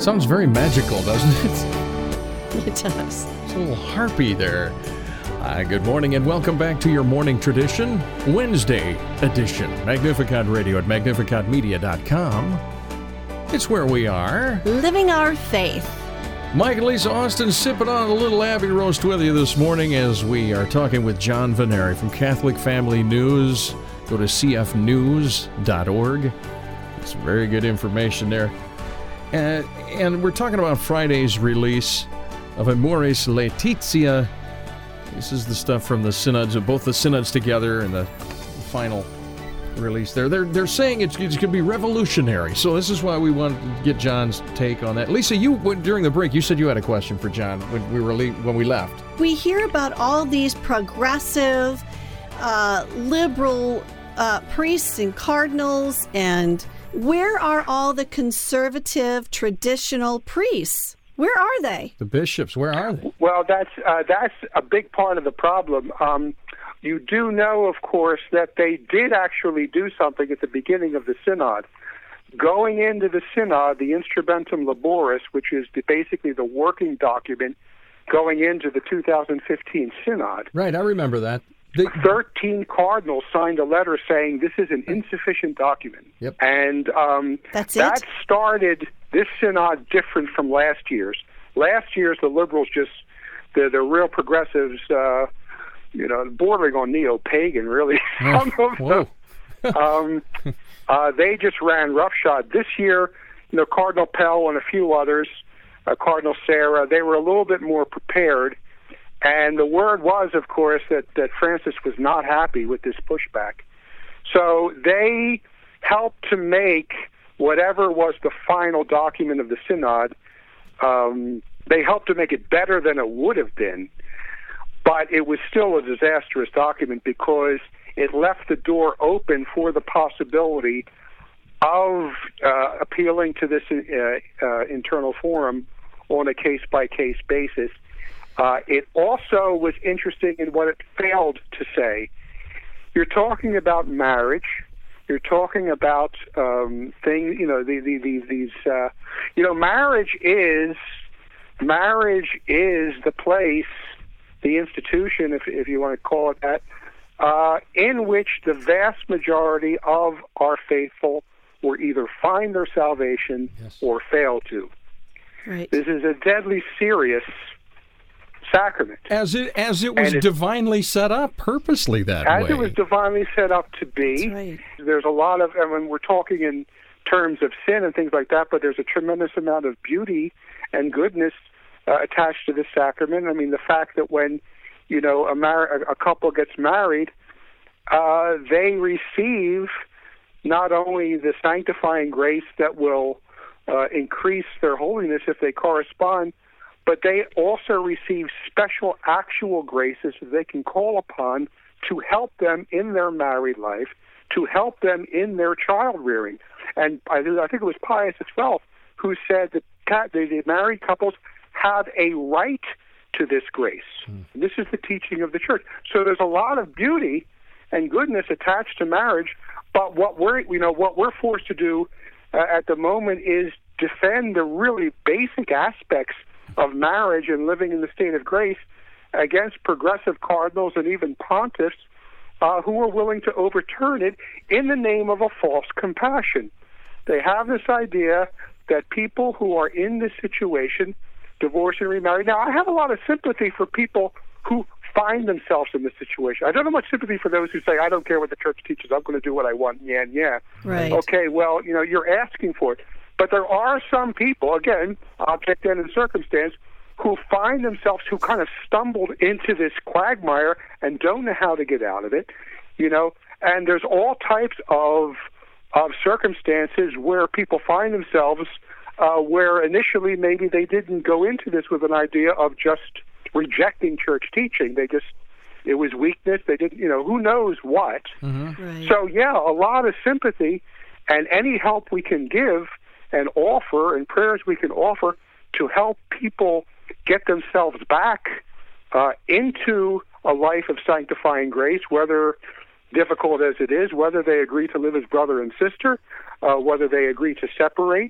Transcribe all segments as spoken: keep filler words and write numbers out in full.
Sounds very magical, doesn't it? It does. It's a little harpy there. Uh, good morning and welcome back to your morning tradition, Wednesday edition. Magnificat Radio at magnificat media dot com. It's where we are. Living our faith. Mike and Lisa Austin sipping on a little Abbey Roast with you this morning as we are talking with John Vennari from Catholic Family News. Go to c f news dot org. Some very good information there. Uh, and we're talking about Friday's release of Amoris Laetitia. This is the stuff from the synods, of both the synods together and the final release there. They're they're saying it's, it's going to be revolutionary. So this is why we wanted to get John's take on that. Lisa, you during the break, you said you had a question for John when we were le- when we left. We hear about all these progressive, uh, liberal uh, priests and cardinals, and where are all the conservative, traditional priests? Where are they? The bishops, where are they? Well, that's uh, that's a big part of the problem. Um, you do know, of course, that they did actually do something at the beginning of the synod. Going into the synod, the Instrumentum Laboris, which is the, basically the working document going into the two thousand fifteen synod. Right, I remember that. They, thirteen cardinals signed a letter saying this is an insufficient document. Yep. And um, That's that it? started this synod different from last year's. Last year's, the liberals just, the, the real progressives, uh, you know, bordering on neo-pagan, really. Oh, Some of them, um, uh, they just ran roughshod. This year, you know, Cardinal Pell and a few others, uh, Cardinal Sarah, they were a little bit more prepared. And the word was, of course, that, that Francis was not happy with this pushback. So they helped to make whatever was the final document of the synod, um, they helped to make it better than it would have been. But it was still a disastrous document because it left the door open for the possibility of uh, appealing to this uh, uh, internal forum on a case-by-case basis. Uh, it also was interesting in what it failed to say. You're talking about marriage. You're talking about um, things, you know, the, the, the, these, uh, you know, marriage is, marriage is the place, the institution, if, if you want to call it that, uh, in which the vast majority of our faithful will either find their salvation yes. or fail to. Right. This is a deadly serious sacrament. As it as it was it, divinely set up, purposely that as way. As it was divinely set up to be. That's right. There's a lot of, and when we're talking in terms of sin and things like that, but there's a tremendous amount of beauty and goodness uh, attached to this sacrament. I mean, the fact that when, you know, a, mar- a couple gets married, uh, they receive not only the sanctifying grace that will uh, increase their holiness if they correspond, but they also receive special actual graces that they can call upon to help them in their married life, to help them in their child rearing. And I, I think it was Pius the twelfth who said that the married couples have a right to this grace. Mm. This is the teaching of the Church. So there's a lot of beauty and goodness attached to marriage, but what we're, you know, what we're forced to do uh, at the moment is defend the really basic aspects of marriage and living in the state of grace against progressive cardinals and even pontiffs uh, who are willing to overturn it in the name of a false compassion. They have this idea that people who are in this situation, divorced and remarried. Now, I have a lot of sympathy for people who find themselves in this situation. I don't have much sympathy for those who say, I don't care what the church teaches, I'm going to do what I want, yeah, yeah. Right. Okay, well, you know, you're asking for it. But there are some people, again, object and circumstance, who find themselves, who kind of stumbled into this quagmire and don't know how to get out of it, you know. And there's all types of of circumstances where people find themselves uh, where initially maybe they didn't go into this with an idea of just rejecting church teaching. They just, it was weakness. They didn't, you know, who knows what. Mm-hmm. Right. So, yeah, a lot of sympathy and any help we can give and offer and prayers we can offer to help people get themselves back uh, into a life of sanctifying grace, whether difficult as it is, whether they agree to live as brother and sister, uh, whether they agree to separate.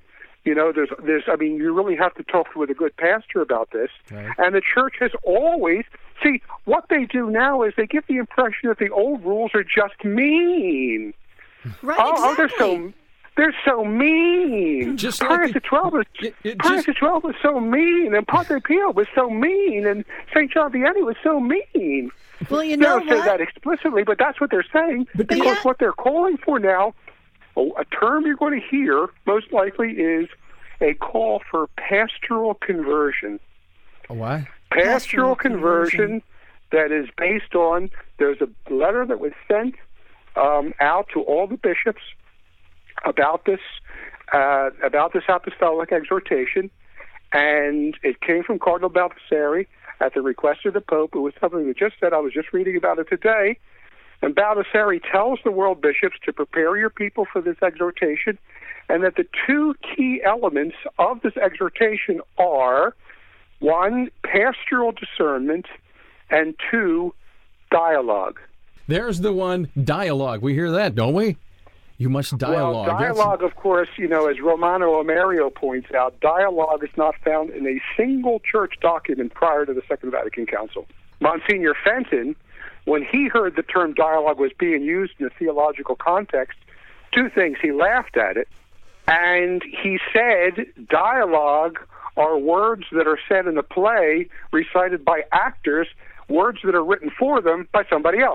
You know, there's, there's. I mean, you really have to talk with a good pastor about this. Right. And the church has always, see, what they do now is they give the impression that the old rules are just mean. Right, oh, exactly. oh, they're so, they're so mean. Just Pius like the, the twelfth was, it, it Pius just, the twelfth was so mean, and Padre Pio was so mean, and Saint John Vianney was so mean. Well, you They know don't say what? that explicitly, but that's what they're saying. But because yeah. what they're calling for now, oh, a term you're going to hear most likely is a call for pastoral conversion. a what? Pastoral, Pastoral conversion, conversion. that is based on, there's a letter that was sent um, out to all the bishops about this, uh, about this apostolic exhortation, and it came from Cardinal Baldassare at the request of the Pope. It was something that just said, I was just reading about it today, and Baldassare tells the world bishops to prepare your people for this exhortation, and that the two key elements of this exhortation are, one, pastoral discernment, and two, dialogue. There's the one, dialogue. We hear that, don't we? You must dialogue. Well, That's- dialogue, of course, you know, as Romano Amerio points out, dialogue is not found in a single church document prior to the Second Vatican Council. Monsignor Fenton, when he heard the term dialogue was being used in a theological context, two things. He laughed at it, and he said dialogue are words that are said in a play recited by actors, words that are written for them by somebody else.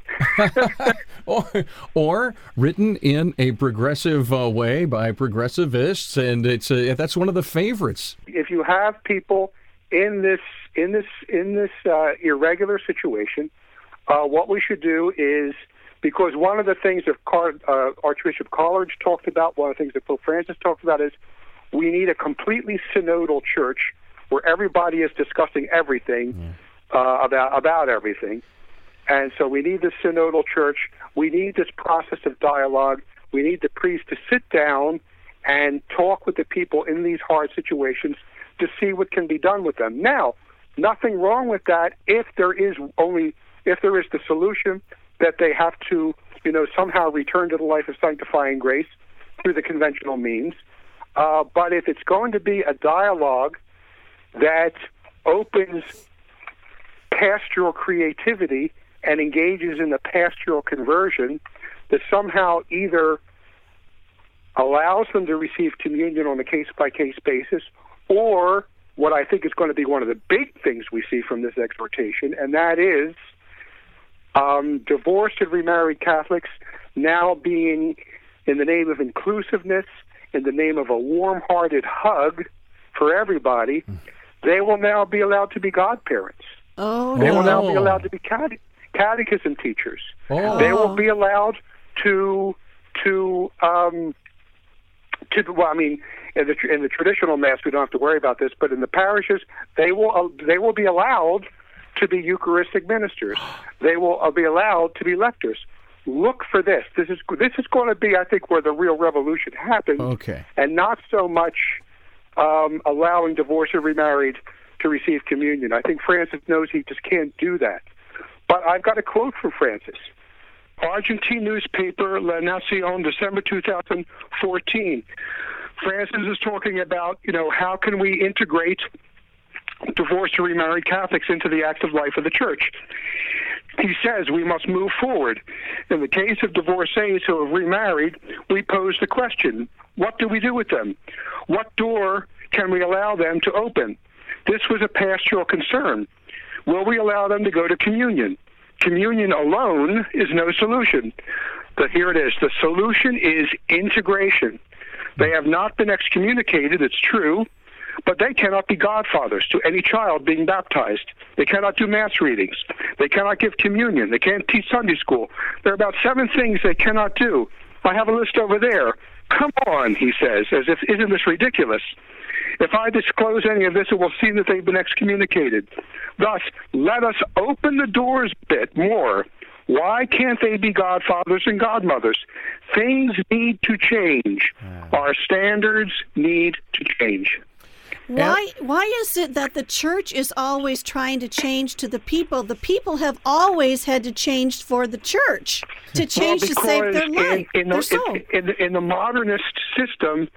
or, or written in a progressive uh, way by progressivists, and it's uh, that's one of the favorites. If you have people in this in this in this uh, irregular situation, uh, what we should do is, because one of the things that Car- uh, Archbishop Coleridge talked about, one of the things that Pope Francis talked about is we need a completely synodal church where everybody is discussing everything mm. uh, about about everything. And so we need this synodal church. We need this process of dialogue. We need the priests to sit down and talk with the people in these hard situations to see what can be done with them. Now, nothing wrong with that if there is only if there is the solution that they have to, you know, somehow return to the life of sanctifying grace through the conventional means. Uh, but if it's going to be a dialogue that opens pastoral creativity and engages in the pastoral conversion, that somehow either allows them to receive communion on a case-by-case basis, or what I think is going to be one of the big things we see from this exhortation, and that is um, divorced and remarried Catholics now being, in the name of inclusiveness, in the name of a warm-hearted hug for everybody, they will now be allowed to be godparents. Oh, They no. will now be allowed to be cate- catechism teachers. Oh. They will be allowed to to um, to well, I mean, in the in the traditional mass, we don't have to worry about this, but in the parishes, they will uh, they will be allowed to be Eucharistic ministers. They will uh, be allowed to be lectors. Look for this. This is this is going to be, I think, where the real revolution happens, Okay. and not so much um, allowing divorced or remarried to receive communion. I think Francis knows he just can't do that. But I've got a quote from Francis. Argentine newspaper La Nación, December two thousand fourteen. Francis is talking about, you know, how can we integrate divorced or remarried Catholics into the active life of the Church. He says we must move forward. In the case of divorcees who have remarried, we pose the question, what do we do with them? What door can we allow them to open? This was a pastoral concern. Will we allow them to go to communion? Communion alone is no solution. But here it is. The solution is integration. They have not been excommunicated, it's true, but they cannot be godfathers to any child being baptized. They cannot do mass readings. They cannot give communion. They can't teach Sunday school. There are about seven things they cannot do. I have a list over there. Come on, he says, as if, isn't this ridiculous? If I disclose any of this, it will seem that they've been excommunicated. Thus, let us open the doors a bit more. Why can't they be godfathers and godmothers? Things need to change. Our standards need to change. Why why is it that the church is always trying to change to the people? The people have always had to change for the church, to change Well, to save their because life, in, in, their the, soul. in, in, the, in the modernist system,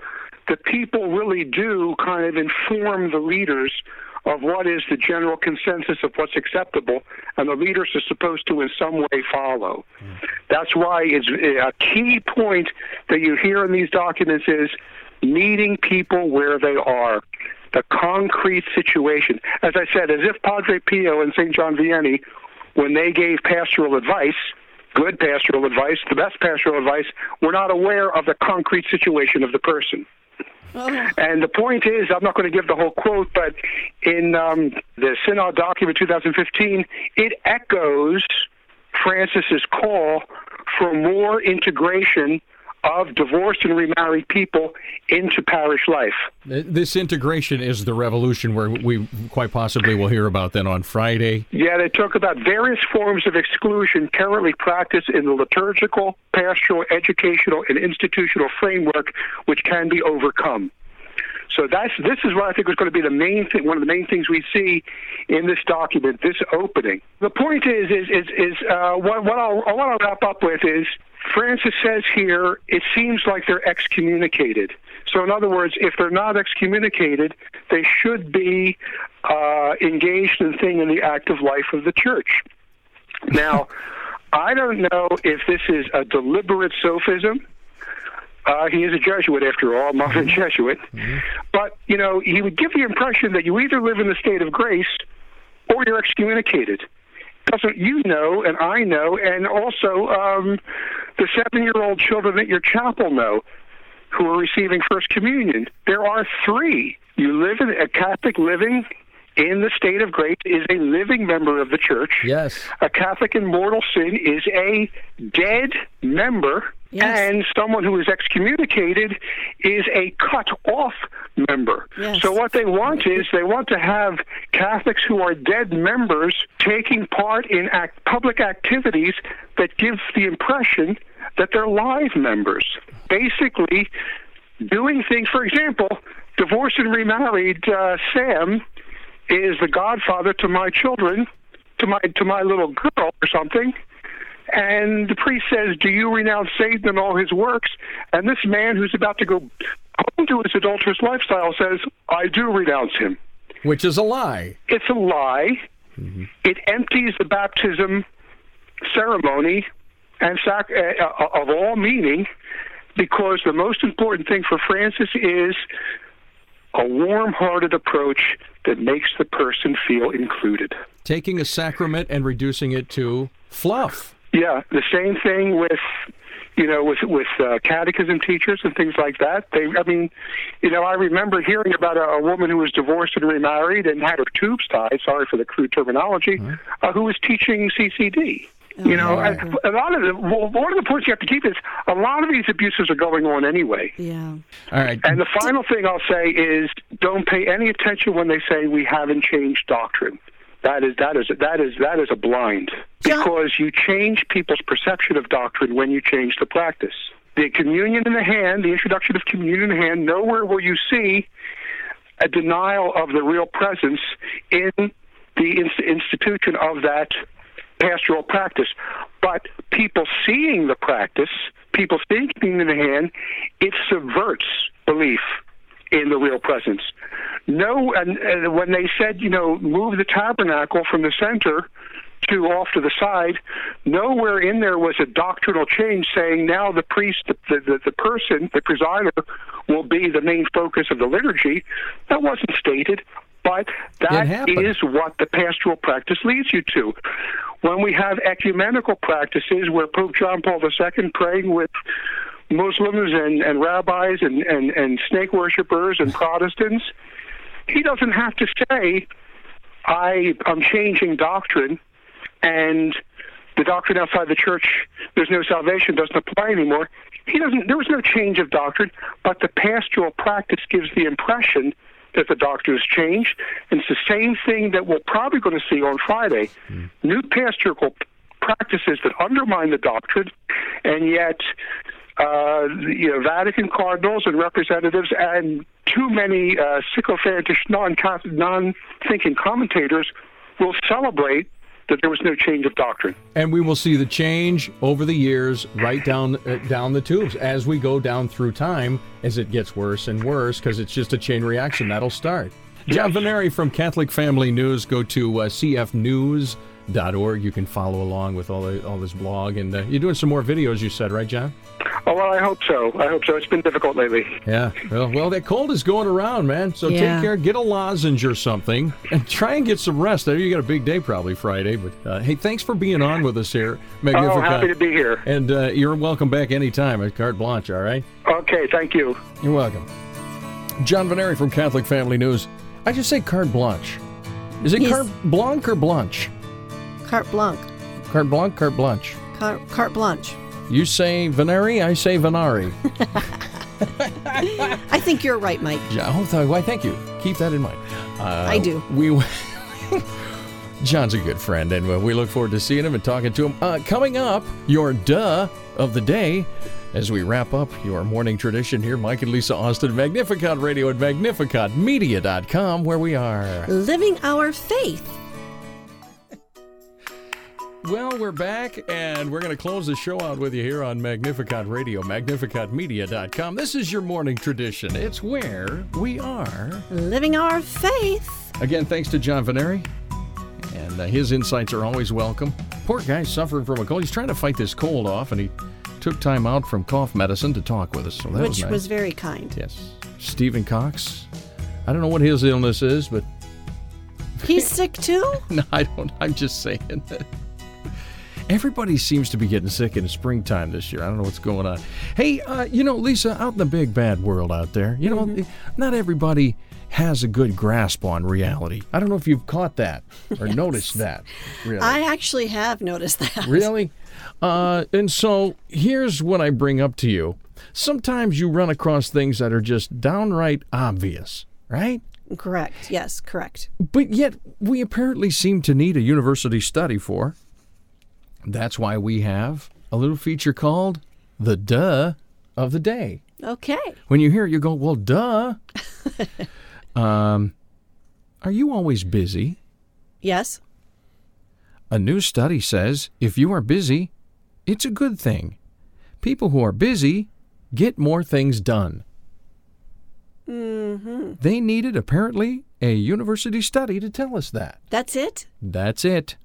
the people really do kind of inform the leaders of what is the general consensus of what's acceptable, and the leaders are supposed to in some way follow. Mm. That's why it's a key point that you hear in these documents is meeting people where they are, the concrete situation. As I said, as if Padre Pio and Saint John Vianney, when they gave pastoral advice, good pastoral advice, the best pastoral advice, were not aware of the concrete situation of the person. Oh. And the point is, I'm not going to give the whole quote, but in um, the Synod document two thousand fifteen, it echoes Francis's call for more integration of divorced and remarried people into parish life. This integration is the revolution where we quite possibly will hear about then on Friday. Yeah, they talk about various forms of exclusion currently practiced in the liturgical, pastoral, educational, and institutional framework, which can be overcome. So that's this is what I think is going to be the main thing, one of the main things we see in this document, this opening. The point is, is, is, is uh, what, what, I'll, what I'll wrap up with is, Francis says here, it seems like they're excommunicated. So in other words, if they're not excommunicated, they should be uh, engaged in thing in the active life of the church. Now, I don't know if this is a deliberate sophism. Uh, he is a Jesuit, after all, modern Jesuit. Mm-hmm. But, you know, he would give the impression that you either live in the state of grace or you're excommunicated. Doesn't you know, and I know, and also um, the seven-year-old children at your chapel know who are receiving First Communion. There are three. You live in a Catholic living in the state of grace is a living member of the church. Yes. A Catholic in mortal sin is a dead member. Yes. And someone who is excommunicated is a cut-off member. Yes. So what they want is they want to have Catholics who are dead members taking part in act, public activities that give the impression that they're live members. Basically, doing things, for example, divorced and remarried uh, Sam is the godfather to my children, to my to my little girl or something. And the priest says, do you renounce Satan and all his works? And this man who's about to go home to his adulterous lifestyle says, I do renounce him. Which is a lie. It's a lie. Mm-hmm. It empties the baptism ceremony and sac- uh, of all meaning, because the most important thing for Francis is a warm-hearted approach that makes the person feel included. Taking a sacrament and reducing it to fluff. Yeah, the same thing with, you know, with with uh, catechism teachers and things like that. They, I mean, you know, I remember hearing about a, a woman who was divorced and remarried and had her tubes tied. Sorry for the crude terminology. Mm-hmm. uh, who was teaching C C D. Oh, you know, yeah. a, a lot of the well, one of the points you have to keep is a lot of these abuses are going on anyway. Yeah. All right. And the final thing I'll say is, don't pay any attention when they say we haven't changed doctrine. That is that is that is that is a blind, because you change people's perception of doctrine when you change the practice. The communion in the hand, the introduction of communion in the hand, nowhere will you see a denial of the real presence in the inst- institution of that pastoral practice. But people seeing the practice, people seeing communion in the hand, it subverts belief in the real presence. No, and, and when they said, you know, move the tabernacle from the center to off to the side, nowhere in there was a doctrinal change saying now the priest, the, the, the person, the presider, will be the main focus of the liturgy. That wasn't stated, but that is what the pastoral practice leads you to. When we have ecumenical practices where Pope John Paul the Second praying with Muslims and, and rabbis and, and, and snake worshipers and Protestants, he doesn't have to say, I, I'm changing doctrine, and the doctrine outside the church, there's no salvation, doesn't apply anymore. He doesn't. There was no change of doctrine, but the pastoral practice gives the impression that the doctrine has changed. And it's the same thing that we're probably going to see on Friday. Mm. New pastoral practices that undermine the doctrine, and yet Uh, you know, Vatican cardinals and representatives and too many uh, sycophantish non non-thinking commentators will celebrate that there was no change of doctrine. And we will see the change over the years, right down uh, down the tubes, as we go down through time, as it gets worse and worse, because it's just a chain reaction that'll start. John Vennari from Catholic Family News. Go to uh, c f news dot org. You can follow along with all the, all this blog, and uh, you're doing some more videos, you said, right, John? Oh, well, I hope so. I hope so. It's been difficult lately. Yeah. Well, well, that cold is going around, man. So Yeah. take care. Get a lozenge or something, and try and get some rest. I know you got a big day probably Friday, but uh, hey, thanks for being on with us here. Oh, happy to be here. And uh, you're welcome back anytime at Carte Blanche, all right? Okay, thank you. You're welcome. John Vennari from Catholic Family News. I just say Carte Blanche. Is it He's- Carte Blanche or Blanche? Carte blanche. Carte Blanche, Carte Blanche. Car- carte blanche. You say Vennari, I say Vennari. I think you're right, Mike. Yeah, oh, th- why, thank you. Keep that in mind. Uh, I do. We, John's a good friend, and we look forward to seeing him and talking to him. Uh, coming up, your duh of the day, as we wrap up your morning tradition here, Mike and Lisa Austin, Magnificat Radio at magnificat media dot com, where we are. Living our faith. Well, we're back, and we're going to close the show out with you here on Magnificat Radio, magnificat media dot com. This is your morning tradition. It's where we are. Living our faith. Again, thanks to John Vennari, and uh, his insights are always welcome. Poor guy suffering from a cold. He's trying to fight this cold off, and he took time out from cough medicine to talk with us. So that Which was nice. was very kind. Yes. Stephen Cox. I don't know what his illness is, but He's sick too? no, I don't. I'm just saying that. Everybody seems to be getting sick in the springtime this year. I don't know what's going on. Hey, uh, you know, Lisa, out in the big bad world out there, you know, Mm-hmm. not everybody has a good grasp on reality. I don't know if you've caught that or noticed that. Really. I actually have noticed that. Really? Uh, and so here's what I bring up to you. Sometimes you run across things that are just downright obvious, right? Correct. Yes, correct. But yet we apparently seem to need a university study for. That's why we have a little feature called The Duh of the Day. Okay. When you hear it, you go, well, duh. um, are you always busy? Yes. A new study says if you are busy, it's a good thing. People who are busy get more things done. Mm-hmm. They needed, apparently, a university study to tell us that. That's it? That's it.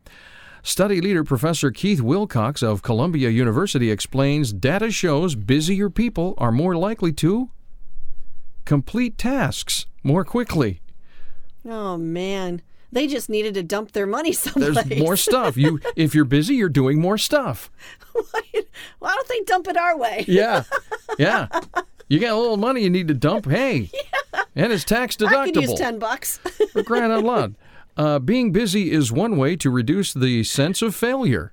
Study leader Professor Keith Wilcox of Columbia University explains data shows busier people are more likely to complete tasks more quickly. Oh, man. They just needed to dump their money someplace. There's more stuff. You, if you're busy, you're doing more stuff. Why don't they dump it our way? Yeah, yeah. You got a little money you need to dump. Hey, yeah. And it's tax deductible. I could use ten bucks. For crying out loud. Uh, being busy is one way to reduce the sense of failure.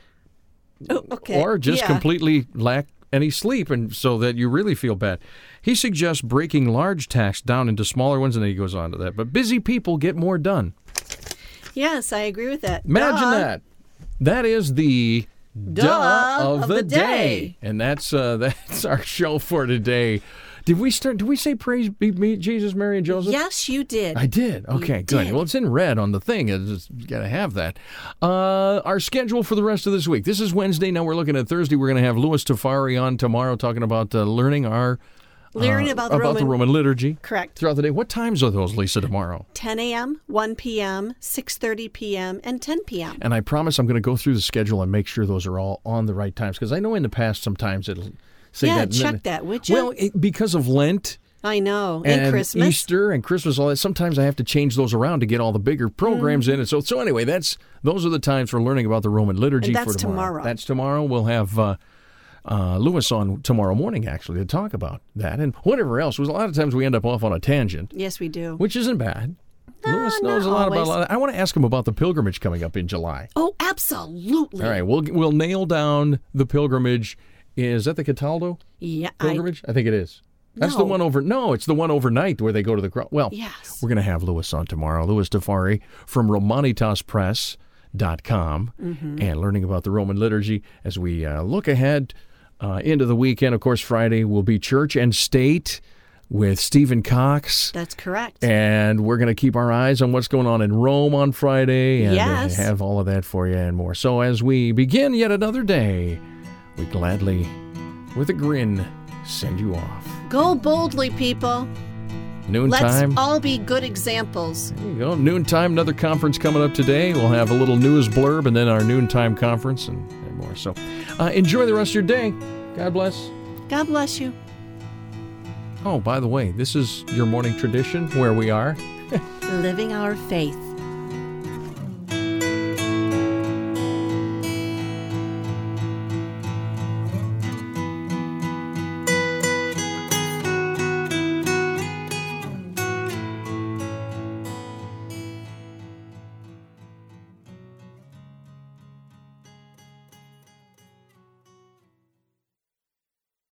Oh, okay. Or just yeah. completely lack any sleep, and so that you really feel bad. He suggests breaking large tasks down into smaller ones, and then he goes on to that. But busy people get more done. Yes, I agree with that. Imagine Duh. that. That is the duh, Duh of, of the, the day. day. And that's uh, that's our show for today. Did we start? Did we say praise be me, Jesus, Mary, and Joseph? Yes, you did. I did. Okay, You good. did. Well, it's in red on the thing. It's just, you got to have that. Uh, our schedule for the rest of this week. This is Wednesday. Now we're looking at Thursday. We're going to have Louis Tafari on tomorrow talking about uh, learning our Learning uh, about the about Roman. the Roman liturgy. Correct. Throughout the day. What times are those, Lisa, tomorrow? ten a.m., one p.m., six thirty p.m., and ten p.m. And I promise I'm going to go through the schedule and make sure those are all on the right times, because I know in the past sometimes it'll say Yeah, that. and check then- that, would you? Well, it, because of Lent. I know. And, And Christmas. Easter and Christmas, all that. Sometimes I have to change those around to get all the bigger programs Mm. in. And so, so anyway, that's those are the times for learning about the Roman liturgy. And that's for tomorrow. tomorrow. That's tomorrow. We'll have uh, uh, Louis on tomorrow morning, actually, to talk about that and whatever else. Because a lot of times we end up off on a tangent, Yes, we do. which isn't bad. No, Louis knows not a lot about always. a lot. Of, I want to ask him about the pilgrimage coming up in July. Oh, absolutely. All right, we'll we'll nail down the pilgrimage. Is that the Cataldo Yeah. I, pilgrimage? I, think it is. That's the No. one over. No, it's the one overnight where they go to the cross. Well, Yes. we're going to have Louis on tomorrow. Louis Tafari from Romanitas Press dot com Mm-hmm. and learning about the Roman liturgy as we uh, look ahead uh, into the weekend. Of course, Friday will be church and state. with Stephen Cox. That's correct. And we're going to keep our eyes on what's going on in Rome on Friday and yes. have all of that for you and more. So as we begin yet another day, we gladly, with a grin, send you off. Go boldly, people. Noontime. Let's all be good examples. There you go. Noontime, another conference coming up today. We'll have a little news blurb and then our noontime conference and, and more. So uh, enjoy the rest of your day. God bless. God bless you. Oh, by the way, this is your morning tradition where we are living our faith.